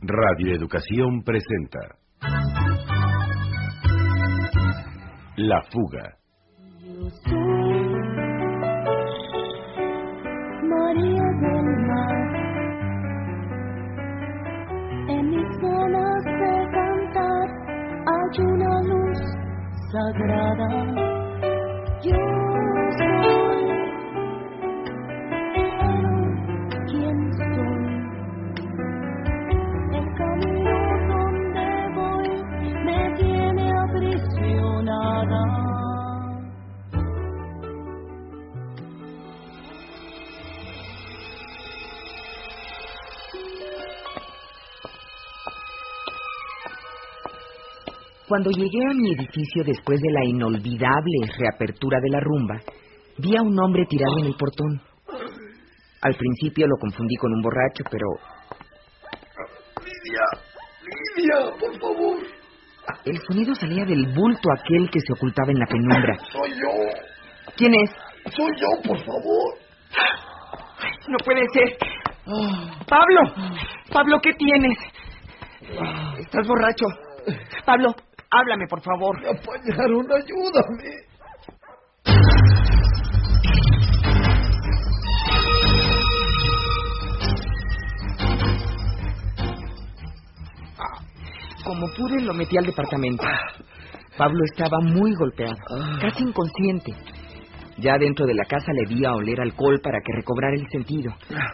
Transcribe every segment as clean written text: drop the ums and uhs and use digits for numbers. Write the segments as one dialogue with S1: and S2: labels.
S1: Radio Educación presenta La Fuga.
S2: Yo soy María del Mar. En mis ganas de cantar hay una luz sagrada. Yo soy, pero ¿quién soy? El camino donde voy me tiene aprisionada.
S3: Cuando llegué a mi edificio después de la inolvidable reapertura de la rumba, vi a un hombre tirado en el portón. Al principio lo confundí con un borracho, pero...
S4: Lidia, por favor.
S3: El sonido salía del bulto aquel que se ocultaba en la penumbra.
S4: Soy yo.
S3: ¿Quién es?
S4: Soy yo, por favor.
S3: No puede ser. Pablo, ¿qué tienes? ¿Estás borracho? Pablo, háblame, por favor.
S4: Me apañaron, ayúdame.
S3: Como pude, lo metí al departamento. Pablo estaba muy golpeado, casi inconsciente. Ya dentro de la casa le di a oler alcohol para que recobrara el sentido.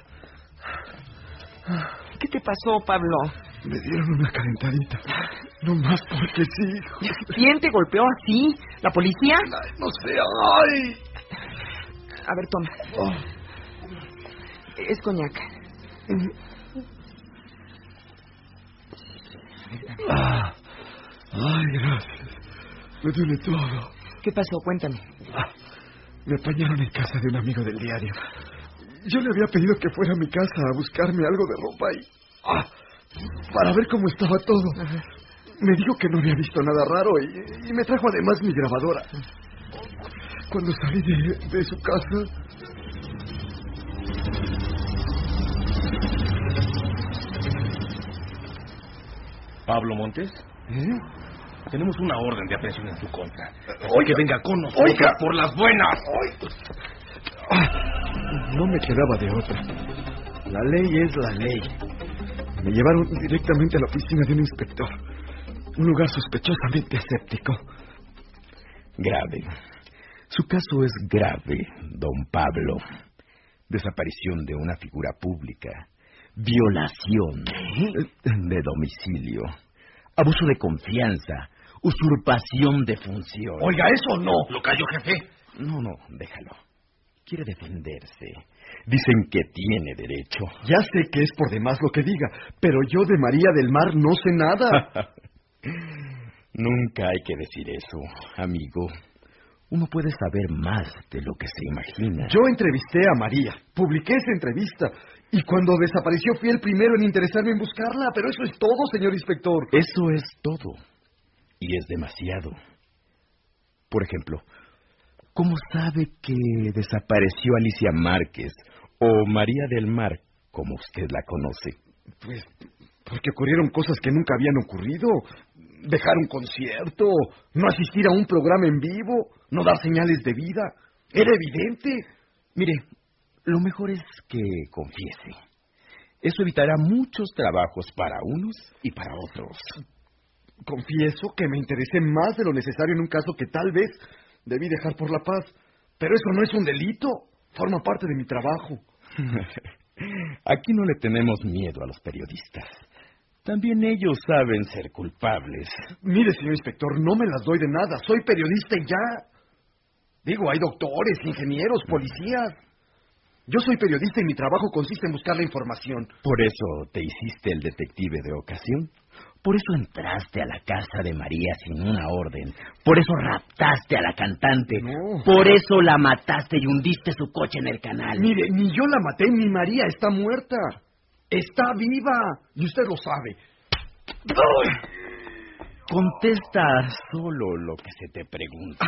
S3: ¿Qué te pasó, Pablo?
S4: Me dieron una calentadita. No más porque sí.
S3: ¿Quién te golpeó así? ¿La policía?
S4: Ay, no sé, ay.
S3: A ver, toma. Es coñac.
S4: Ay, gracias. Me duele todo.
S3: ¿Qué pasó? Cuéntame.
S4: Me apañaron en casa de un amigo del diario. Yo le había pedido que fuera a mi casa a buscarme algo de ropa y... para ver cómo estaba todo. Me dijo que no había visto nada raro y me trajo además mi grabadora. Cuando salí de su casa...
S5: ¿Pablo Montes? Tenemos una orden de aprehensión en su contra.
S4: Oiga,
S5: que venga con nosotros por las buenas.
S4: No me quedaba de otra. La ley es la ley. Me llevaron directamente a la oficina de un inspector. Un lugar sospechosamente escéptico.
S1: Grave. Su caso es grave, don Pablo. Desaparición de una figura pública. Violación de domicilio. Abuso de confianza. Usurpación de función.
S5: Oiga, eso no. ¿Lo cayó, jefe?
S1: No, déjalo. Quiere defenderse. Dicen que tiene derecho.
S4: Ya sé que es por demás lo que diga, pero yo de María del Mar no sé nada.
S1: Nunca hay que decir eso, amigo. Uno puede saber más de lo que se imagina.
S4: Yo entrevisté a María, publiqué esa entrevista, y cuando desapareció fui el primero en interesarme en buscarla, pero eso es todo, señor inspector.
S1: Eso es todo, y es demasiado. Por ejemplo, ¿cómo sabe que desapareció Alicia Márquez o María del Mar, como usted la conoce?
S4: Pues porque ocurrieron cosas que nunca habían ocurrido. Dejar un concierto, no asistir a un programa en vivo, no dar señales de vida. Era evidente.
S1: Mire, lo mejor es que confiese. Eso evitará muchos trabajos para unos y para otros.
S4: Confieso que me interesé más de lo necesario en un caso que tal vez debí dejar por la paz. Pero eso no es un delito. Forma parte de mi trabajo.
S1: Aquí no le tenemos miedo a los periodistas. También ellos saben ser culpables.
S4: Mire, señor inspector, no me las doy de nada. Soy periodista y ya. Digo, hay doctores, ingenieros, policías. Yo soy periodista y mi trabajo consiste en buscar la información.
S1: ¿Por eso te hiciste el detective de ocasión? ¿Por eso entraste a la casa de María sin una orden? ¿Por eso raptaste a la cantante?
S4: No.
S1: ¿Por eso la mataste y hundiste su coche en el canal?
S4: Mire, ni yo la maté, ni María está muerta. Está viva, y usted lo sabe.
S1: Contesta solo lo que se te pregunta.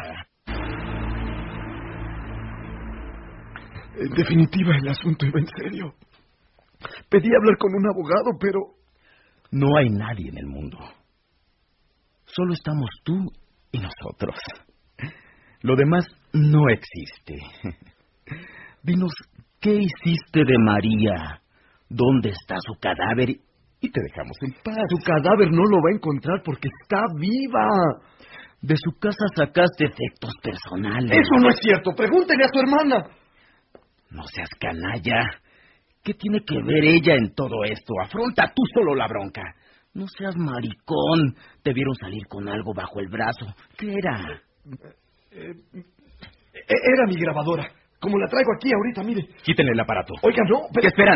S4: En definitiva, el asunto iba en serio. Pedí hablar con un abogado, pero
S1: No hay nadie en el mundo. Solo estamos tú y nosotros. Lo demás no existe. Dinos, ¿qué hiciste de María? ¿Dónde está su cadáver? Y te dejamos en paz.
S4: Su cadáver no lo va a encontrar porque está viva.
S1: De su casa sacaste efectos personales.
S4: Eso no es cierto. Pregúntele a su hermana.
S1: No seas canalla. ¿Qué tiene que ver ella en todo esto? Afronta tú solo la bronca. No seas maricón. Te vieron salir con algo bajo el brazo. ¿Qué era?
S4: Era mi grabadora. Como la traigo aquí ahorita, mire.
S1: Quítenle el aparato.
S4: Oiga, no.
S1: ¿Qué esperan?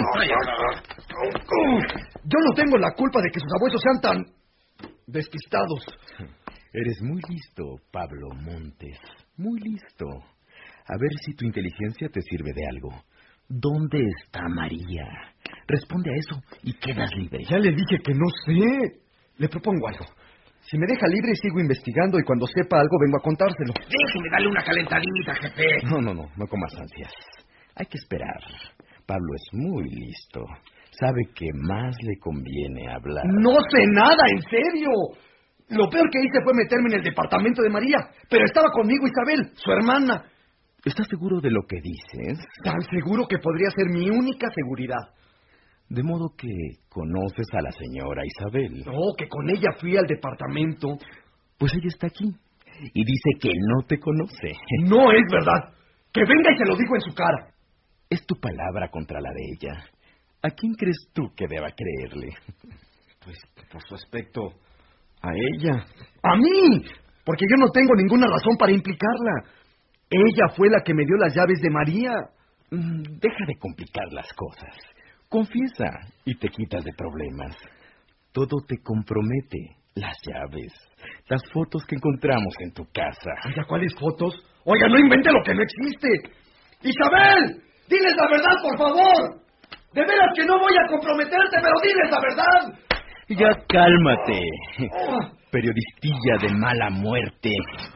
S4: Yo no tengo la culpa de que sus abuelos sean tan despistados.
S1: Eres muy listo, Pablo Montes. Muy listo. A ver si tu inteligencia te sirve de algo. ¿Dónde está María? Responde a eso y quedas libre.
S4: Ya le dije que no sé. Le propongo algo. Si me deja libre, sigo investigando y cuando sepa algo vengo a contárselo.
S5: Déjeme darle una calentadita, jefe.
S1: No comas ansias. Hay que esperar. Pablo es muy listo. Sabe que más le conviene hablar.
S4: No sé nada, en serio. Lo peor que hice fue meterme en el departamento de María, pero estaba conmigo Isabel, su hermana.
S1: ¿Estás seguro de lo que dices?
S4: Tan seguro que podría ser mi única seguridad.
S1: De modo que conoces a la señora Isabel.
S4: No, que con ella fui al departamento.
S1: Pues ella está aquí y dice que no te conoce.
S4: No es verdad. Que venga y se lo digo en su cara.
S1: Es tu palabra contra la de ella. ¿A quién crees tú que deba creerle?
S4: Pues por su aspecto, a ella. ¡A mí! Porque yo no tengo ninguna razón para implicarla. Ella fue la que me dio las llaves de María.
S1: Deja de complicar las cosas. Confiesa y te quitas de problemas. Todo te compromete. Las llaves, las fotos que encontramos en tu casa.
S4: Oiga, ¿cuáles fotos? Oiga, no invente lo que no existe. ¡Isabel! ¡Diles la verdad, por favor! De veras que no voy a comprometerte, pero diles la verdad.
S1: Ya cálmate, periodistilla de mala muerte.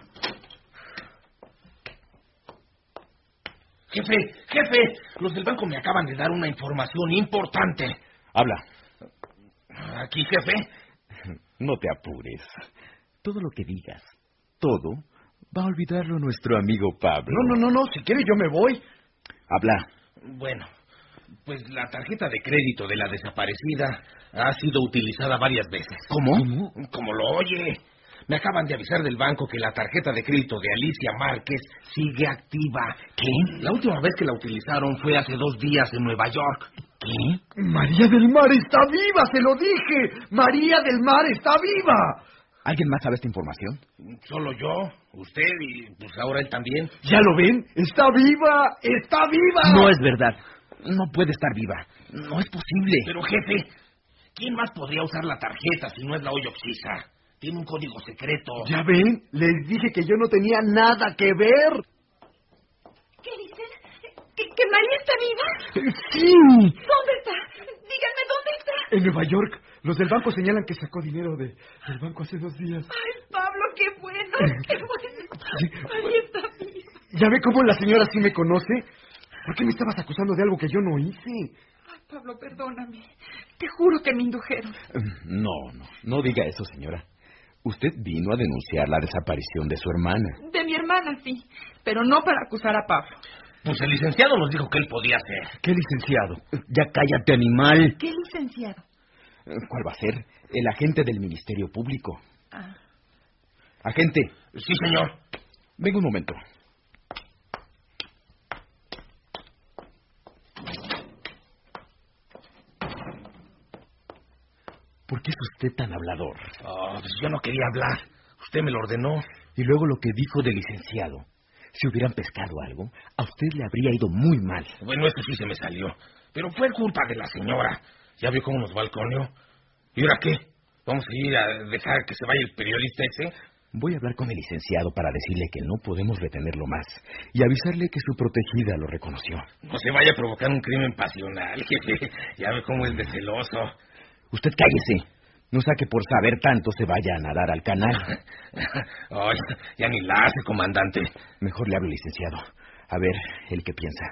S5: Jefe, los del banco me acaban de dar una información importante.
S1: Habla.
S5: Aquí, jefe.
S1: No te apures. Todo lo que digas, todo, va a olvidarlo nuestro amigo Pablo.
S4: No, si quiere yo me voy.
S1: Habla.
S5: Bueno, pues la tarjeta de crédito de la desaparecida ha sido utilizada varias veces.
S1: ¿Cómo?
S5: Como lo oye. Me acaban de avisar del banco que la tarjeta de crédito de Alicia Márquez sigue activa.
S1: ¿Qué?
S5: La última vez que la utilizaron fue hace 2 días en Nueva York.
S1: ¿Qué?
S4: María del Mar está viva, se lo dije. María del Mar está viva.
S1: ¿Alguien más sabe esta información?
S5: Solo yo, usted y pues ahora él también.
S4: ¿Ya lo ven? ¡Está viva! ¡Está viva!
S1: No es verdad. No puede estar viva. No es posible.
S5: Pero, jefe, ¿quién más podría usar la tarjeta si no es la Hoyo Oxisa? Tiene un código secreto.
S4: ¿Ya ven? Les dije que yo no tenía nada que ver.
S2: ¿Qué dicen? ¿Que María está viva?
S4: ¡Sí!
S2: ¿Dónde está? Díganme, ¿dónde está?
S4: En Nueva York. Los del banco señalan que sacó dinero del banco hace 2 días.
S2: Ay, Pablo, qué bueno, qué bueno. María está viva.
S4: ¿Ya ve cómo la señora sí me conoce? ¿Por qué me estabas acusando de algo que yo no hice?
S2: Ay, Pablo, perdóname. Te juro que me indujeron.
S1: No diga eso, señora. Usted vino a denunciar la desaparición de su hermana.
S2: De mi hermana, sí, pero no para acusar a Pablo.
S5: Pues el licenciado nos dijo que él podía hacer.
S4: ¿Qué licenciado?
S1: Ya cállate, animal.
S2: ¿Qué licenciado?
S1: ¿Cuál va a ser? El agente del Ministerio Público.
S2: Ah.
S1: Agente.
S5: Sí, señor.
S1: Venga un momento. ¿Por qué es usted tan hablador?
S5: Pues yo no quería hablar. Usted me lo ordenó.
S1: Y luego lo que dijo del licenciado. Si hubieran pescado algo, a usted le habría ido muy mal.
S5: Bueno, esto sí se me salió. Pero fue culpa de la señora. ¿Ya vio cómo nos balconeó? ¿Y ahora qué? ¿Vamos a ir a dejar que se vaya el periodista ese?
S1: Voy a hablar con el licenciado para decirle que no podemos retenerlo más y avisarle que su protegida lo reconoció.
S5: No se vaya a provocar un crimen pasional, jefe. Ya ve cómo es de celoso.
S1: Usted cállese. No sea que por saber tanto se vaya a nadar al canal.
S5: Ay, ya ni la hace, comandante.
S1: Mejor le hablo, licenciado. A ver, ¿el qué piensa?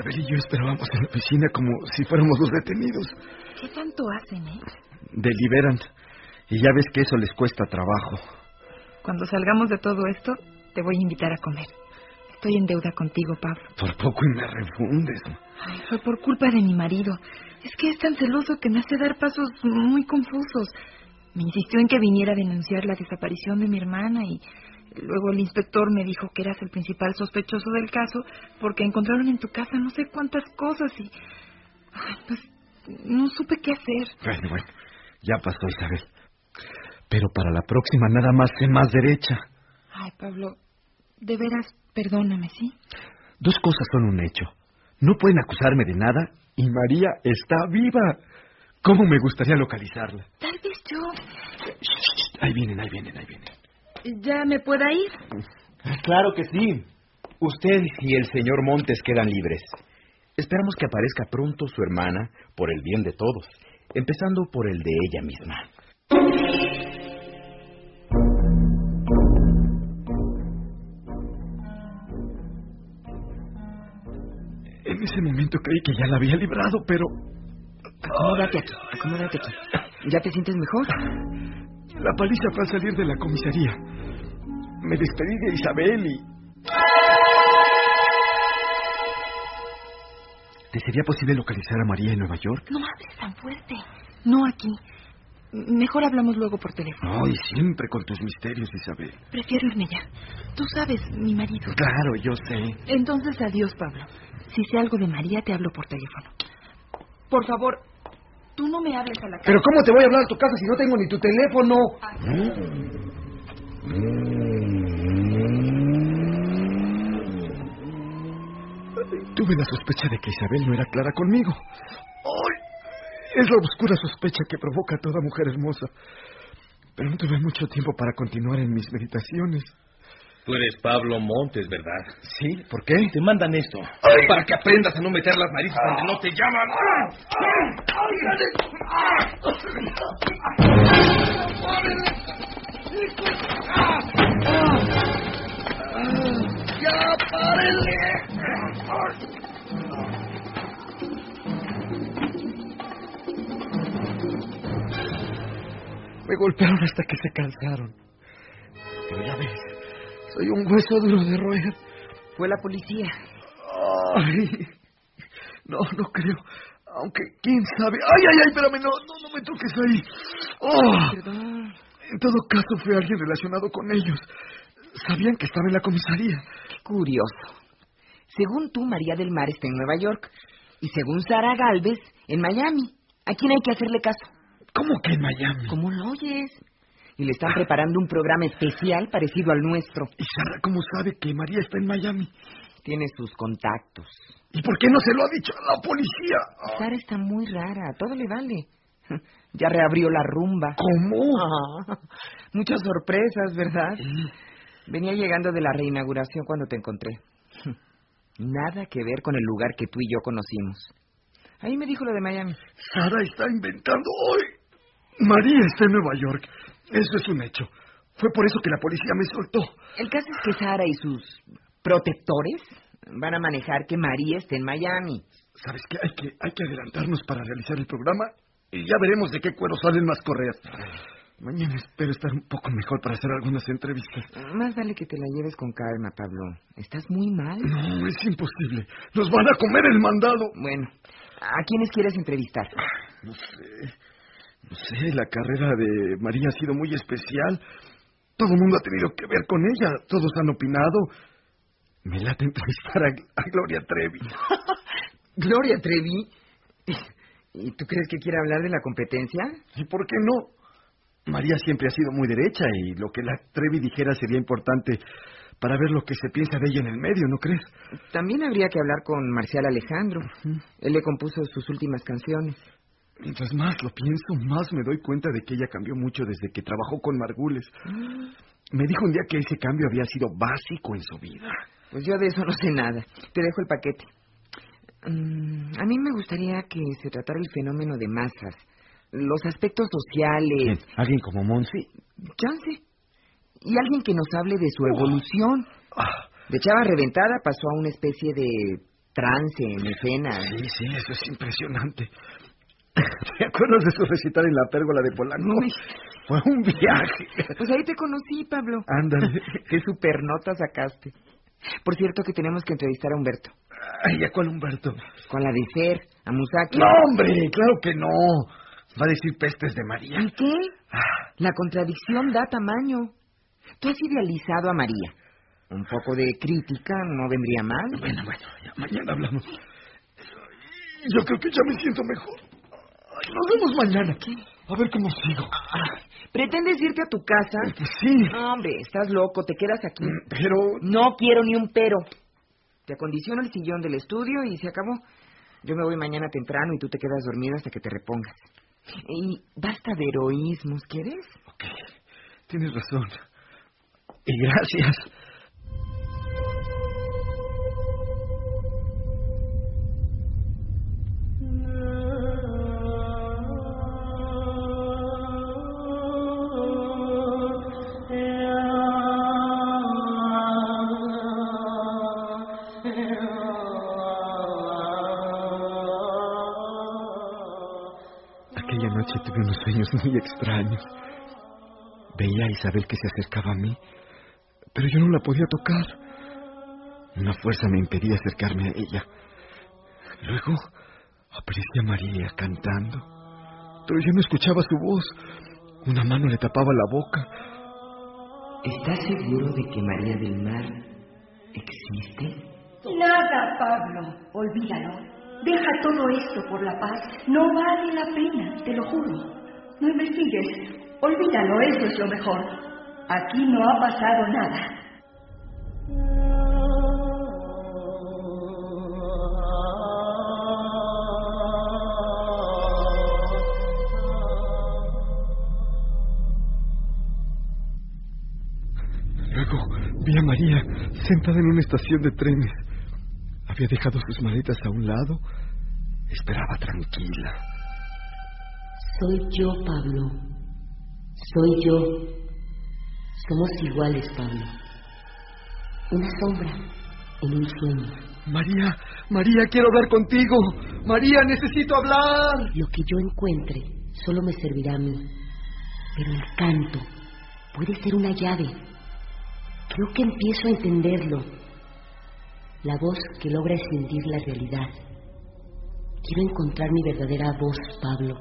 S4: Isabel y yo esperábamos en la oficina como si fuéramos los detenidos.
S2: ¿Qué tanto hacen,
S4: Deliberan. Y ya ves que eso les cuesta trabajo.
S2: Cuando salgamos de todo esto, te voy a invitar a comer. Estoy en deuda contigo, Pablo.
S4: Por poco y me refundes.
S2: Ay, fue por culpa de mi marido. Es que es tan celoso que me hace dar pasos muy confusos. Me insistió en que viniera a denunciar la desaparición de mi hermana y luego el inspector me dijo que eras el principal sospechoso del caso porque encontraron en tu casa no sé cuántas cosas y... Ay, pues no supe qué hacer.
S4: Bueno, ya pasó, Isabel. Pero para la próxima nada más sé más derecha.
S2: Ay, Pablo, de veras, perdóname, ¿sí?
S4: Dos cosas son un hecho. No pueden acusarme de nada y María está viva. ¿Cómo me gustaría localizarla?
S2: Tal vez yo...
S4: Ahí vienen.
S2: ¿Ya me pueda ir?
S1: Claro que sí. Usted y el señor Montes quedan libres. Esperamos que aparezca pronto su hermana por el bien de todos, empezando por el de ella misma.
S4: En ese momento creí que ya la había librado, pero...
S3: Acomódate aquí. ¿Ya te sientes mejor?
S4: La paliza fue al salir de la comisaría. Me despedí de Isabel y... ¿Te sería posible localizar a María en Nueva York?
S2: No hables tan fuerte. No aquí. Mejor hablamos luego por teléfono.
S4: No, y siempre con tus misterios, Isabel.
S2: Prefiero irme ya. Tú sabes, mi marido.
S4: Claro, yo sé.
S2: Entonces, adiós, Pablo. Si sé algo de María, te hablo por teléfono. Por favor, tú no me hables a la casa.
S4: ¿Pero cómo te voy a hablar a tu casa si no tengo ni tu teléfono? Tuve la sospecha de que Isabel no era clara conmigo. ¡Ay! Es la oscura sospecha que provoca a toda mujer hermosa. Pero no tuve mucho tiempo para continuar en mis meditaciones.
S5: Tú eres Pablo Montes, ¿verdad?
S4: ¿Sí? ¿Por qué?
S5: Te mandan esto. Para que aprendas a no meter las narices donde no te llaman.
S4: ¡Ya, párenle! Me golpearon hasta que se cansaron. Pero ya ves, soy un hueso duro de roer.
S3: Fue la policía.
S4: Ay, no creo. Aunque, quién sabe. Ay, espérame, no me toques ahí. Oh,
S3: Perdón.
S4: en todo caso fue alguien relacionado con ellos. Sabían que estaba en la comisaría.
S3: Qué curioso. Según tú, María del Mar está en Nueva York. Y según Sara Gálvez, en Miami. ¿A quién hay que hacerle caso?
S4: ¿Cómo que en Miami?
S3: ¿Cómo lo oyes? Y le están preparando un programa especial parecido al nuestro.
S4: ¿Y Sara cómo sabe que María está en Miami?
S3: Tiene sus contactos.
S4: ¿Y por qué no se lo ha dicho a la policía?
S3: Sara está muy rara, todo le vale. Ya reabrió la rumba.
S4: ¿Cómo?
S3: Muchas sorpresas, ¿verdad? Venía llegando de la reinauguración cuando te encontré. Nada que ver con el lugar que tú y yo conocimos. Ahí me dijo lo de Miami.
S4: Sara está inventando hoy. María está en Nueva York. Eso es un hecho. Fue por eso que la policía me soltó.
S3: El caso es que Sara y sus protectores van a manejar que María esté en Miami.
S4: ¿Sabes qué? Hay que adelantarnos para realizar el programa y ya veremos de qué cuero salen más correas. Mañana espero estar un poco mejor para hacer algunas entrevistas.
S3: Más vale que te la lleves con calma, Pablo. ¿Estás muy mal?
S4: No, es imposible. Nos van a comer el mandado.
S3: Bueno, ¿a quiénes quieres entrevistar?
S4: No sé, la carrera de María ha sido muy especial. Todo el mundo ha tenido que ver con ella. Todos han opinado. Me late entrevistar a Gloria Trevi.
S3: ¿Gloria Trevi? ¿Y tú crees que quiere hablar de la competencia?
S4: ¿Y por qué no? María siempre ha sido muy derecha y lo que la Trevi dijera sería importante para ver lo que se piensa de ella en el medio, ¿no crees?
S3: También habría que hablar con Marcial Alejandro. Él le compuso sus últimas canciones.
S4: Mientras más lo pienso, más me doy cuenta de que ella cambió mucho desde que trabajó con Margules. Me dijo un día que ese cambio había sido básico en su vida.
S3: Pues yo de eso no sé nada. Te dejo el paquete. A mí me gustaría que se tratara el fenómeno de masas, los aspectos sociales.
S4: ¿Quién? ¿Alguien como Monsi?
S3: Chance. Y alguien que nos hable de su evolución. De chava reventada pasó a una especie de trance, en escena.
S4: Sí, eso es impresionante. ¿Te acuerdas de su recital en la pérgola de Polanco?
S3: Uy.
S4: Fue un viaje.
S3: Pues ahí te conocí, Pablo.
S4: Ándale.
S3: Qué super nota sacaste. Por cierto que tenemos que entrevistar a Humberto.
S4: Ay, ¿a cuál Humberto?
S3: Con la de Fer, a Musaki.
S4: No, hombre, claro que no. Va a decir pestes de María.
S3: ¿Y qué? La contradicción da tamaño. Tú has idealizado a María. Un poco de crítica no vendría mal.
S4: Bueno, ya mañana hablamos. Yo creo que ya me siento mejor. Ay, nos vemos mañana.
S3: ¿Qué?
S4: A ver cómo sigo.
S3: ¿Pretendes irte a tu casa?
S4: Pues sí.
S3: No, hombre, estás loco, te quedas aquí.
S4: Pero...
S3: No quiero ni un pero. Te acondiciono el sillón del estudio y se acabó. Yo me voy mañana temprano y tú te quedas dormido hasta que te repongas. Y basta de heroísmos, ¿quieres?
S4: Ok, tienes razón. Y gracias. Aquella noche tuve unos sueños muy extraños. Veía a Isabel que se acercaba a mí, pero yo no la podía tocar. Una fuerza me impedía acercarme a ella. Luego aparecía María cantando, pero yo no escuchaba su voz. Una mano le tapaba la boca.
S3: ¿Estás seguro de que María del Mar existe?
S6: Nada, Pablo, olvídalo. Deja todo esto por la paz. No vale la pena, te lo juro. No investigues. Olvídalo, eso es lo mejor. Aquí no ha pasado nada.
S4: Luego vi a María sentada en una estación de trenes. Había dejado sus maletas a un lado. Esperaba tranquila.
S7: Soy yo, Pablo. Soy yo. Somos iguales, Pablo. Una sombra en un sueño.
S4: María, quiero hablar contigo. María, necesito hablar.
S7: Lo que yo encuentre solo me servirá a mí. Pero el canto puede ser una llave. Creo que empiezo a entenderlo. La voz que logra escindir la realidad. Quiero encontrar mi verdadera voz, Pablo.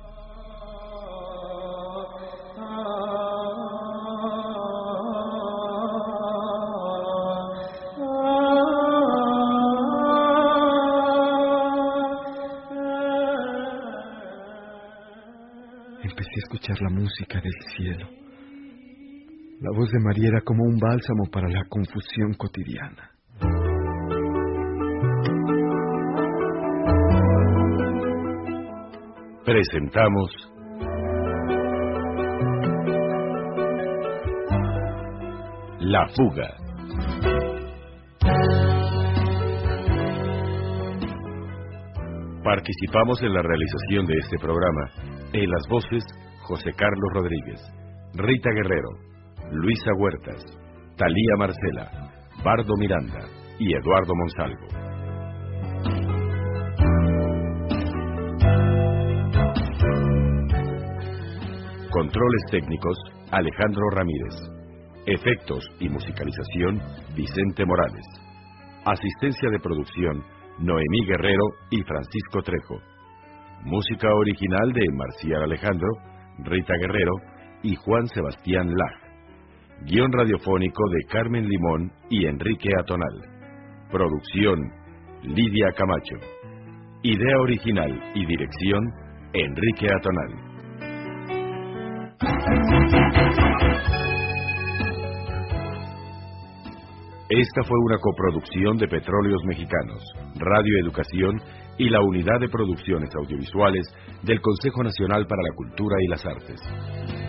S4: Empecé a escuchar la música del cielo. La voz de María era como un bálsamo para la confusión cotidiana.
S1: Presentamos La Fuga. Participamos en la realización de este programa en las voces José Carlos Rodríguez, Rita Guerrero, Luisa Huertas, Talía Marcela, Bardo Miranda y Eduardo Monsalvo. Controles técnicos, Alejandro Ramírez. Efectos y musicalización, Vicente Morales. Asistencia de producción, Noemí Guerrero y Francisco Trejo. Música original de Marcial Alejandro, Rita Guerrero y Juan Sebastián Laj. Guión radiofónico de Carmen Limón y Enrique Atonal. Producción, Lidia Camacho. Idea original y dirección, Enrique Atonal. Esta fue una coproducción de Petróleos Mexicanos, Radio Educación y la Unidad de Producciones Audiovisuales del Consejo Nacional para la Cultura y las Artes.